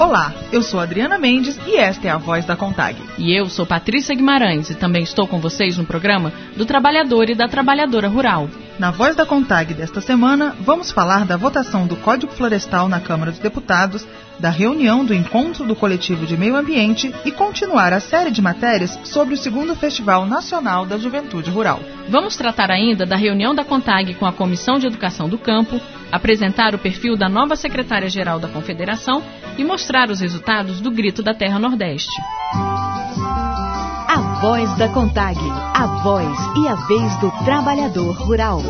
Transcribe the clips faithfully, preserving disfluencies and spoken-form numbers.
Olá, eu sou Adriana Mendes e esta é a Voz da CONTAG. E eu sou Patrícia Guimarães e também estou com vocês no programa do Trabalhador e da Trabalhadora Rural. Na Voz da CONTAG desta semana, vamos falar da votação do Código Florestal na Câmara dos Deputados, da reunião do Encontro do Coletivo de Meio Ambiente e continuar a série de matérias sobre o segundo Festival Nacional da Juventude Rural. Vamos tratar ainda da reunião da CONTAG com a Comissão de Educação do Campo, apresentar o perfil da nova secretária-geral da Confederação e mostrar os resultados do Grito da Terra Nordeste. A Voz da CONTAG, a voz e a vez do trabalhador rural.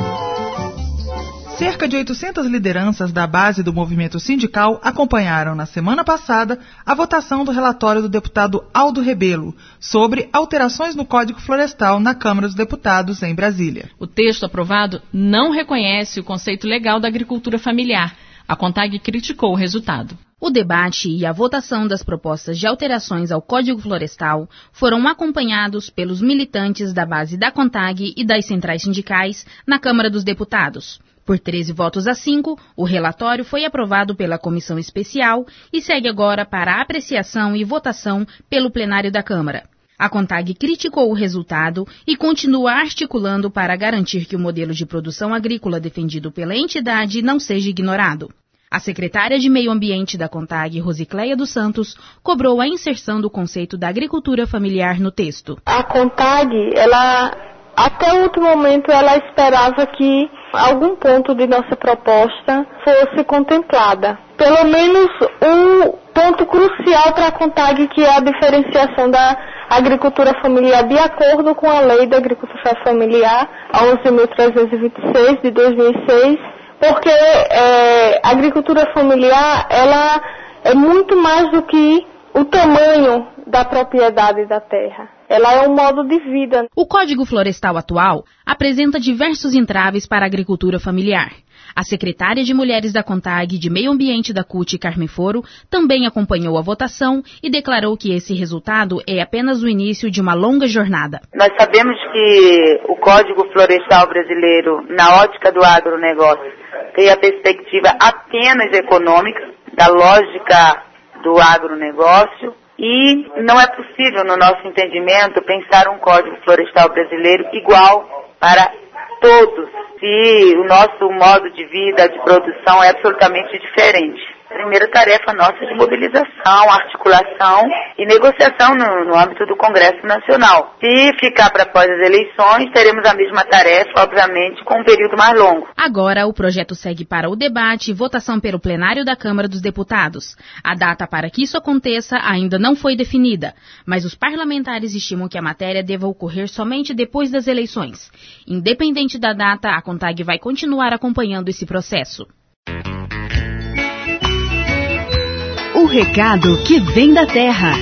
Cerca de oitocentas lideranças da base do movimento sindical acompanharam na semana passada a votação do relatório do deputado Aldo Rebelo sobre alterações no Código Florestal na Câmara dos Deputados em Brasília. O texto aprovado não reconhece o conceito legal da agricultura familiar. A CONTAG criticou o resultado. O debate e a votação das propostas de alterações ao Código Florestal foram acompanhados pelos militantes da base da CONTAG e das centrais sindicais na Câmara dos Deputados. Por treze votos a cinco, o relatório foi aprovado pela Comissão Especial e segue agora para apreciação e votação pelo plenário da Câmara. A CONTAG criticou o resultado e continua articulando para garantir que o modelo de produção agrícola defendido pela entidade não seja ignorado. A secretária de Meio Ambiente da CONTAG, Rosicléia dos Santos, cobrou a inserção do conceito da agricultura familiar no texto. A CONTAG, ela, até o último momento, ela esperava que algum ponto de nossa proposta fosse contemplada. Pelo menos um ponto crucial para a CONTAG, que é a diferenciação da agricultura familiar de acordo com a Lei da Agricultura Familiar, a onze mil trezentos e vinte e seis, de dois mil e seis, porque é, a agricultura familiar ela é muito mais do que o tamanho da propriedade da terra. Ela é um modo de vida. O Código Florestal atual apresenta diversos entraves para a agricultura familiar. A secretária de Mulheres da CONTAG de Meio Ambiente da C U T, Carmen Foro, também acompanhou a votação e declarou que esse resultado é apenas o início de uma longa jornada. Nós sabemos que o Código Florestal brasileiro, na ótica do agronegócio, tem a perspectiva apenas econômica, da lógica do agronegócio, e não é possível, no nosso entendimento, pensar um Código Florestal brasileiro igual para todos, se o nosso modo de vida, de produção é absolutamente diferente. Primeira tarefa nossa de mobilização, articulação e negociação no, no âmbito do Congresso Nacional. Se ficar para após as eleições, teremos a mesma tarefa, obviamente, com um período mais longo. Agora, o projeto segue para o debate e votação pelo plenário da Câmara dos Deputados. A data para que isso aconteça ainda não foi definida, mas os parlamentares estimam que a matéria deva ocorrer somente depois das eleições. Independente da data, a CONTAG vai continuar acompanhando esse processo. O recado que vem da terra.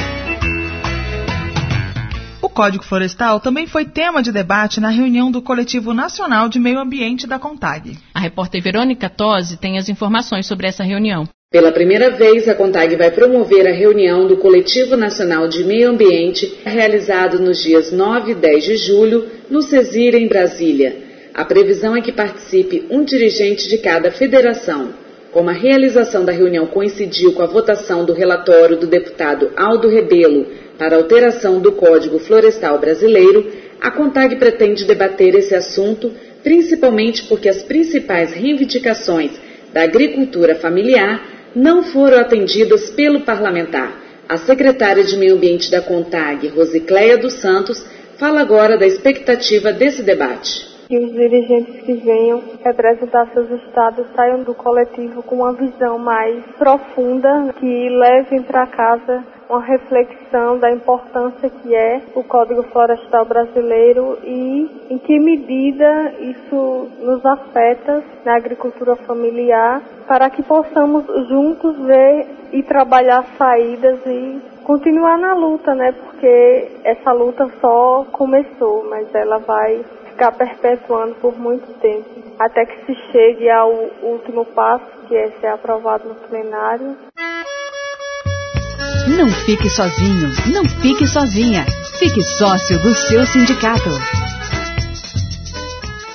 O Código Florestal também foi tema de debate na reunião do Coletivo Nacional de Meio Ambiente da CONTAG. A repórter Verônica Tosi tem as informações sobre essa reunião. Pela primeira vez, a CONTAG vai promover a reunião do Coletivo Nacional de Meio Ambiente, realizado nos dias nove e dez de julho, no CESIR, em Brasília. A previsão é que participe um dirigente de cada federação. Como a realização da reunião coincidiu com a votação do relatório do deputado Aldo Rebelo para alteração do Código Florestal brasileiro, a CONTAG pretende debater esse assunto, principalmente porque as principais reivindicações da agricultura familiar não foram atendidas pelo parlamentar. A secretária de Meio Ambiente da CONTAG, Rosicléia dos Santos, fala agora da expectativa desse debate. Que os dirigentes que venham representar seus estados saiam do coletivo com uma visão mais profunda, que levem para casa uma reflexão da importância que é o Código Florestal brasileiro e em que medida isso nos afeta na agricultura familiar, para que possamos juntos ver e trabalhar saídas e continuar na luta, né? Porque essa luta só começou, mas ela vai ficar perpetuando por muito tempo, até que se chegue ao último passo, que é ser aprovado no plenário. Não fique sozinho, não fique sozinha. Fique sócio do seu sindicato. Um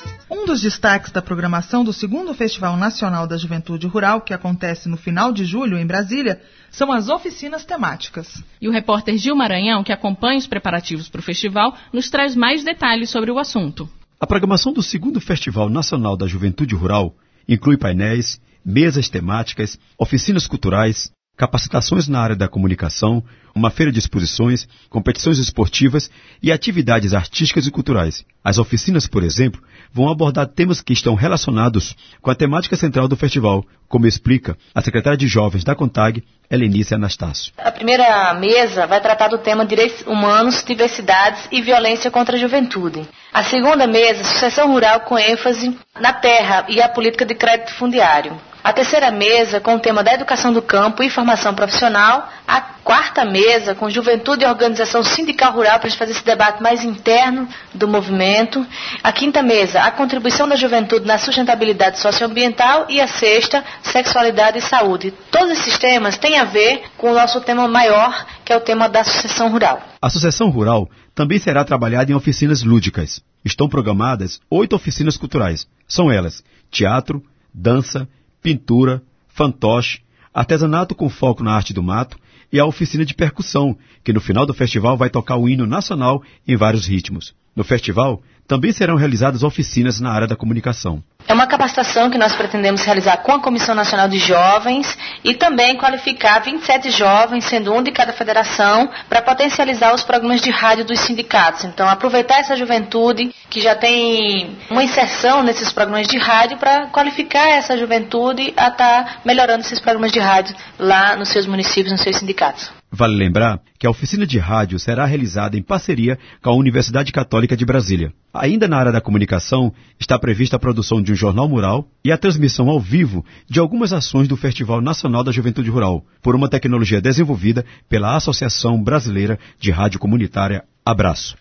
dos destaques da programação do segundo Festival Nacional da Juventude Rural, que acontece no final de julho em Brasília, são as oficinas temáticas. E o repórter Gil Maranhão, que acompanha os preparativos para o festival, nos traz mais detalhes sobre o assunto. A programação do segundo Festival Nacional da Juventude Rural inclui painéis, mesas temáticas, oficinas culturais, capacitações na área da comunicação, uma feira de exposições, competições esportivas e atividades artísticas e culturais. As oficinas, por exemplo, vão abordar temas que estão relacionados com a temática central do festival, como explica a secretária de Jovens da CONTAG, Helenice Anastácio. A primeira mesa vai tratar do tema Direitos Humanos, Diversidades e Violência contra a Juventude. A segunda mesa, Sucessão Rural com ênfase na terra e a política de crédito fundiário. A terceira mesa, com o tema da educação do campo e formação profissional. A quarta mesa, com juventude e organização sindical rural, para a gente fazer esse debate mais interno do movimento. A quinta mesa, a contribuição da juventude na sustentabilidade socioambiental. E a sexta, sexualidade e saúde. Todos esses temas têm a ver com o nosso tema maior, que é o tema da sucessão rural. A sucessão rural também será trabalhada em oficinas lúdicas. Estão programadas oito oficinas culturais. São elas: teatro, dança, pintura, fantoche, artesanato com foco na arte do mato e a oficina de percussão, que no final do festival vai tocar o hino nacional em vários ritmos. No festival, também serão realizadas oficinas na área da comunicação. É uma capacitação que nós pretendemos realizar com a Comissão Nacional de Jovens e também qualificar vinte e sete jovens, sendo um de cada federação, para potencializar os programas de rádio dos sindicatos. Então, aproveitar essa juventude que já tem uma inserção nesses programas de rádio para qualificar essa juventude a estar melhorando esses programas de rádio lá nos seus municípios, nos seus sindicatos. Vale lembrar que a oficina de rádio será realizada em parceria com a Universidade Católica de Brasília. Ainda na área da comunicação, está prevista a produção de um jornal mural e a transmissão ao vivo de algumas ações do Festival Nacional da Juventude Rural, por uma tecnologia desenvolvida pela Associação Brasileira de Rádio Comunitária. Abraço.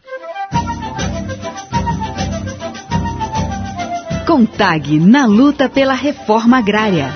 CONTAG na luta pela reforma agrária.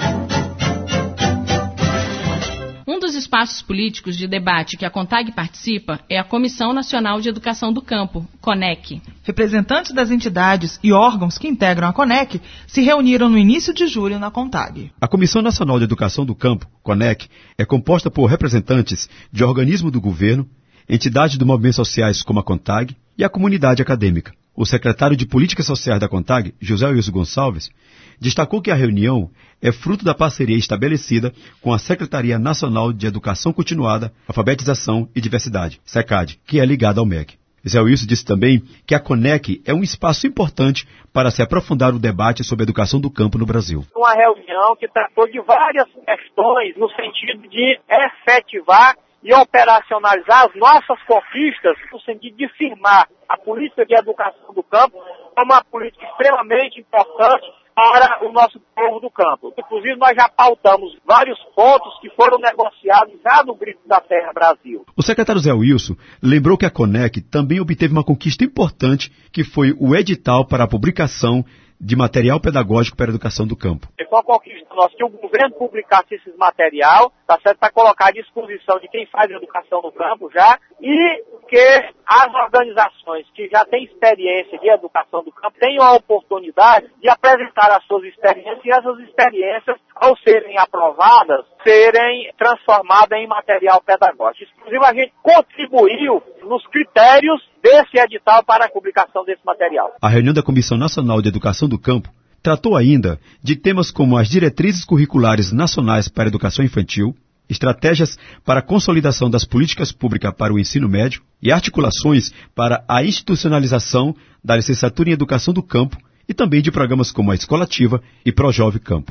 Um dos espaços políticos de debate que a CONTAG participa é a Comissão Nacional de Educação do Campo, CONEC. Representantes das entidades e órgãos que integram a CONEC se reuniram no início de julho na CONTAG. A Comissão Nacional de Educação do Campo, CONEC, é composta por representantes de organismos do governo, entidades do movimento sociais como a CONTAG e a comunidade acadêmica. O secretário de Políticas Sociais da CONTAG, José Wilson Gonçalves, destacou que a reunião é fruto da parceria estabelecida com a Secretaria Nacional de Educação Continuada, Alfabetização e Diversidade, SECAD, que é ligada ao M E C. José Wilson disse também que a CONEC é um espaço importante para se aprofundar o debate sobre a educação do campo no Brasil. Uma reunião que tratou de várias questões no sentido de efetivar e operacionalizar as nossas conquistas no sentido de firmar a política de educação do campo como uma política extremamente importante para o nosso povo do campo. Inclusive, nós já pautamos vários pontos que foram negociados já no Grito da Terra Brasil. O secretário Zé Wilson lembrou que a CONEC também obteve uma conquista importante, que foi o edital para a publicação de material pedagógico para a educação do campo. É uma conquista nossa que o governo publicasse esse material, tá certo, para colocar à disposição de quem faz educação no campo já, e que as organizações que já têm experiência de educação do campo tenham a oportunidade de apresentar as suas experiências e essas experiências, ao serem aprovadas, serem transformadas em material pedagógico. Inclusive, a gente contribuiu nos critérios desse edital para a publicação desse material. A reunião da Comissão Nacional de Educação do Campo tratou ainda de temas como as diretrizes curriculares nacionais para a educação infantil, estratégias para a consolidação das políticas públicas para o ensino médio e articulações para a institucionalização da licenciatura em Educação do Campo e também de programas como a Escola Ativa e Projove Campo.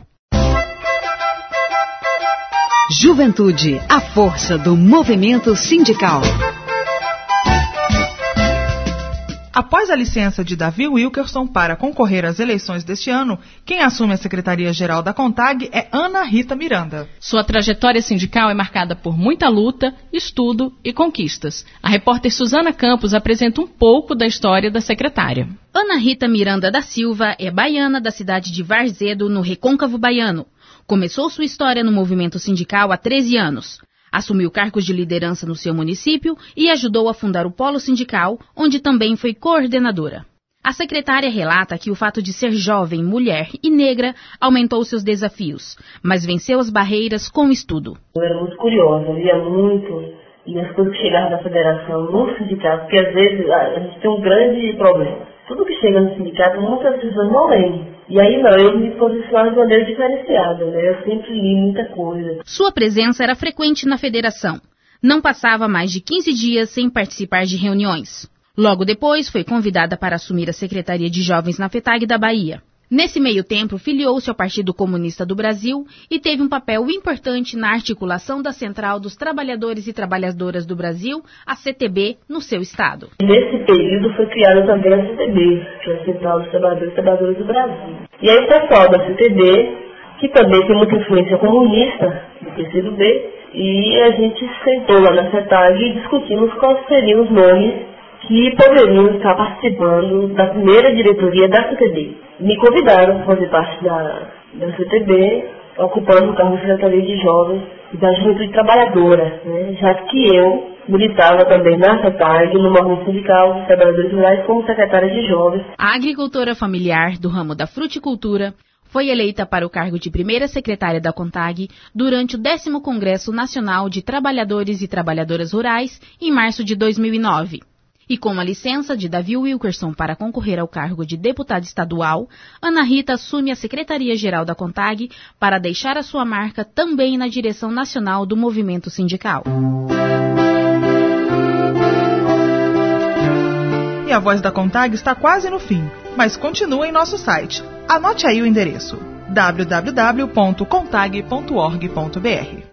Juventude, a força do movimento sindical. Após a licença de Davi Wilkerson para concorrer às eleições deste ano, quem assume a Secretaria-Geral da CONTAG é Ana Rita Miranda. Sua trajetória sindical é marcada por muita luta, estudo e conquistas. A repórter Suzana Campos apresenta um pouco da história da secretária. Ana Rita Miranda da Silva é baiana da cidade de Varzedo, no Recôncavo Baiano. Começou sua história no movimento sindical há treze anos. Assumiu cargos de liderança no seu município e ajudou a fundar o Polo Sindical, onde também foi coordenadora. A secretária relata que o fato de ser jovem, mulher e negra aumentou seus desafios, mas venceu as barreiras com o estudo. Eu era muito curiosa, eu via muito, e as coisas que chegavam da federação no sindicato, porque às vezes a gente tem um grande problema. Tudo que chega no sindicato, muitas pessoas não leem. E aí não, eu me posicionava de maneira diferenciada, né? Eu sempre li muita coisa. Sua presença era frequente na federação. Não passava mais de quinze dias sem participar de reuniões. Logo depois, foi convidada para assumir a Secretaria de Jovens na FETAG da Bahia. Nesse meio tempo, filiou-se ao Partido Comunista do Brasil e teve um papel importante na articulação da Central dos Trabalhadores e Trabalhadoras do Brasil, a C T B, no seu estado. Nesse período foi criada também a C T B, que é a Central dos Trabalhadores e Trabalhadoras do Brasil. E aí o pessoal da C T B, que também tem muita influência comunista, do P C do B, e a gente sentou lá na FETAG e discutimos quais seriam os nomes que poderiam estar participando da primeira diretoria da C T B. Me convidaram para fazer parte da, da C T B, ocupando o cargo de Secretaria de Jovens e da Juventude Trabalhadora, né? Já que eu militava também na FETAG, no movimento sindical dos trabalhadores rurais, como secretária de Jovens. A agricultora familiar do ramo da fruticultura foi eleita para o cargo de primeira secretária da CONTAG durante o décimo Congresso Nacional de Trabalhadores e Trabalhadoras Rurais, em março de dois mil e nove. E com a licença de Davi Wilkerson para concorrer ao cargo de deputada estadual, Ana Rita assume a Secretaria-Geral da CONTAG para deixar a sua marca também na direção nacional do movimento sindical. E a Voz da CONTAG está quase no fim, mas continua em nosso site. Anote aí o endereço: w w w ponto contag ponto org ponto b r.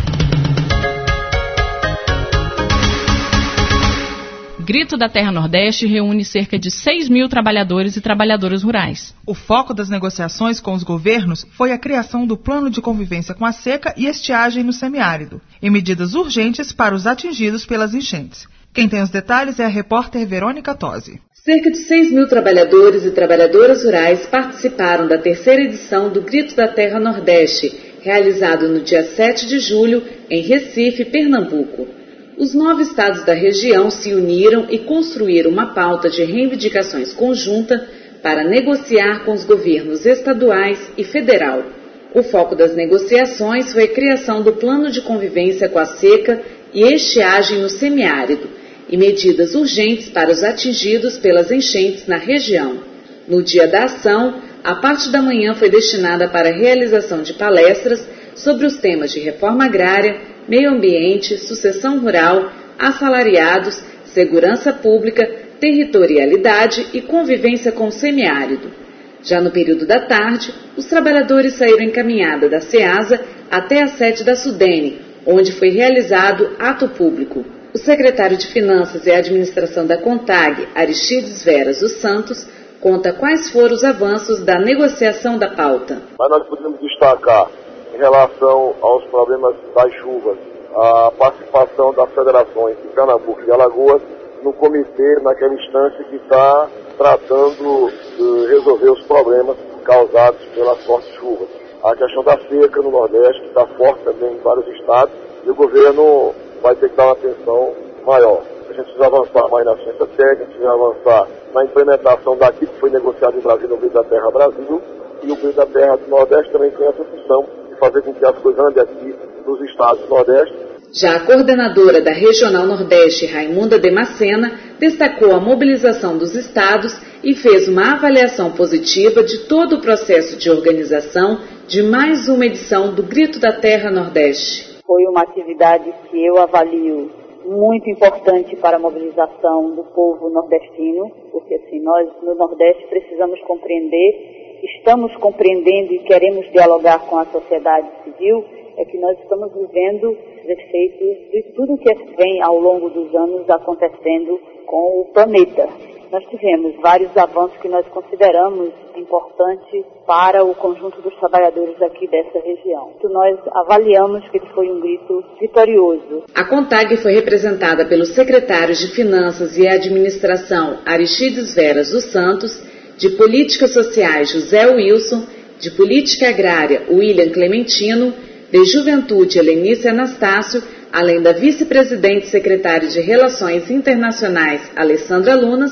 Grito da Terra Nordeste reúne cerca de seis mil trabalhadores e trabalhadoras rurais. O foco das negociações com os governos foi a criação do Plano de Convivência com a Seca e Estiagem no Semiárido, e medidas urgentes para os atingidos pelas enchentes. Quem tem os detalhes é a repórter Verônica Tosi. Cerca de seis mil trabalhadores e trabalhadoras rurais participaram da terceira edição do Grito da Terra Nordeste, realizado no dia sete de julho, em Recife, Pernambuco. Os nove estados da região se uniram e construíram uma pauta de reivindicações conjunta para negociar com os governos estaduais e federal. O foco das negociações foi a criação do Plano de Convivência com a Seca e Estiagem no Semiárido e medidas urgentes para os atingidos pelas enchentes na região. No dia da ação, a parte da manhã foi destinada para a realização de palestras sobre os temas de reforma agrária, meio ambiente, sucessão rural, assalariados, segurança pública, territorialidade e convivência com o semiárido. Já no período da tarde, os trabalhadores saíram em caminhada da SEASA até a sede da SUDENE, onde foi realizado ato público. O secretário de Finanças e Administração da CONTAG, Aristides Veras dos Santos, conta quais foram os avanços da negociação da pauta. Mas nós podemos destacar, em relação aos problemas das chuvas, a participação das federações de Pernambuco e Alagoas no comitê, naquela instância que está tratando de resolver os problemas causados pelas fortes chuvas. A questão da seca no Nordeste, que está forte também em vários estados, e o governo vai ter que dar uma atenção maior. A gente precisa avançar mais na ciência técnica, precisa avançar na implementação daquilo que foi negociado em Brasília, no Grito da Terra Brasil, e o Grito da Terra do Nordeste também tem essa função de fazer com que as coisas andem aqui nos estados do Nordeste. Já a coordenadora da Regional Nordeste, Raimunda Demacena, destacou a mobilização dos estados e fez uma avaliação positiva de todo o processo de organização de mais uma edição do Grito da Terra Nordeste. Foi uma atividade que eu avalio muito importante para a mobilização do povo nordestino, porque assim, nós no Nordeste precisamos compreender, estamos compreendendo e queremos dialogar com a sociedade civil, é que nós estamos vivendo os efeitos de tudo que vem ao longo dos anos acontecendo com o planeta. Nós tivemos vários avanços que nós consideramos importantes para o conjunto dos trabalhadores aqui dessa região. Então, nós avaliamos que ele foi um grito vitorioso. A CONTAG foi representada pelos secretários de Finanças e Administração Aristides Veras dos Santos, de Políticas Sociais José Wilson, de Política Agrária William Clementino, de Juventude Helenice Anastácio, além da vice-presidente secretária de Relações Internacionais Alessandra Lunas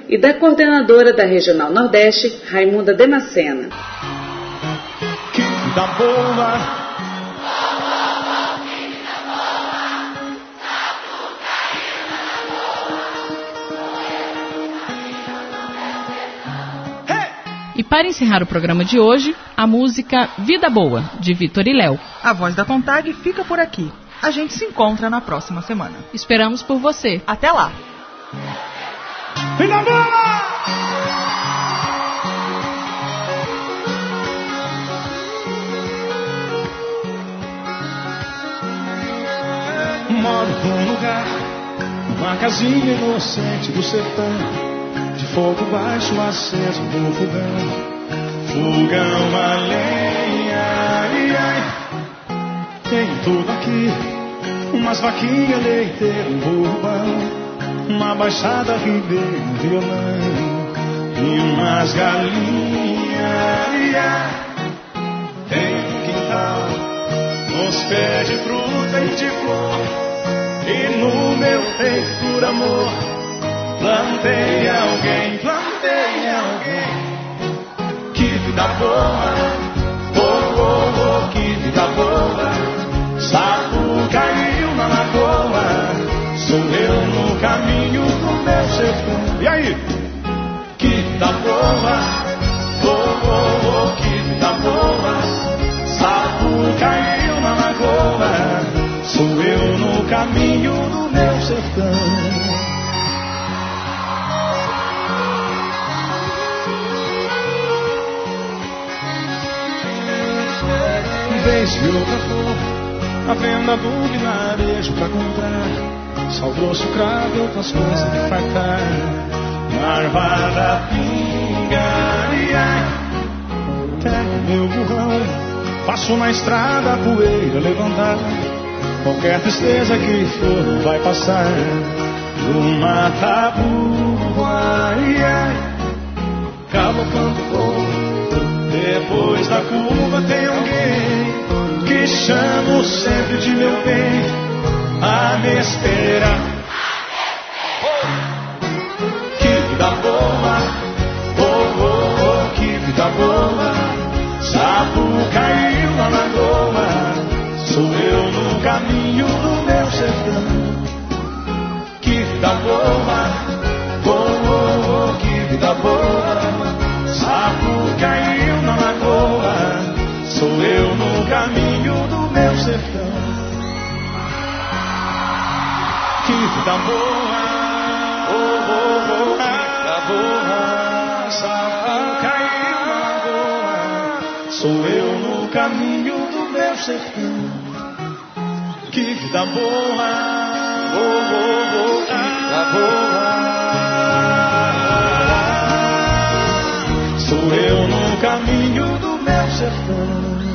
e da coordenadora da Regional Nordeste, Raimunda Damasceno. Que vida boa! E para encerrar o programa de hoje, a música Vida Boa, de Vitor e Léo. A Voz da CONTAG fica por aqui. A gente se encontra na próxima semana. Esperamos por você. Até lá! Vida boa! Moro num lugar, uma casinha inocente do sertão, de fogo baixo aceso no fogão, fogão a lenha, ai, ai. Tem tudo aqui, umas vaquinhas leiteiras, um burro bom, uma baixada ribeira, um violão e umas galinhas, ai, ai. Tem um quintal, nos pés de fruta e de flor, e no meu peito por amor plantei alguém, plantei alguém. Que vida boa, oh, oh, oh, que vida boa. Sapo caiu na lagoa, sou eu no caminho do meu sertão. E aí? Que vida boa, oh, oh, oh, que vida boa. Sapo caiu na lagoa, sou eu no caminho do meu sertão. Vez de outra flor, a venda do vilarejo pra comprar, sal grosso, cravo e outras coisas de fartar. Marvada pinga, ai, ai. Pego meu burrão, passo na estrada a poeira levantar. Qualquer tristeza que for não vai passar. Uma tabu, ai, ai. Galopando vou, depois da curva tem alguém que chamo sempre de meu bem, a me esperar. Que vida boa, oh, oh, oh, que vida boa. Sapo caiu na lagoa, sou eu no caminho do meu sertão. Que vida boa, oh, oh, oh, que vida boa. Sapo caiu na lagoa, sou eu no caminho do meu sertão. Que vida boa, oh, oh, oh, que vida boa. Sapo caiu na lagoa, sou eu no caminho do meu sertão. Que vida boa, oh, oh, oh, que vida boa. Sou eu no caminho do meu sertão.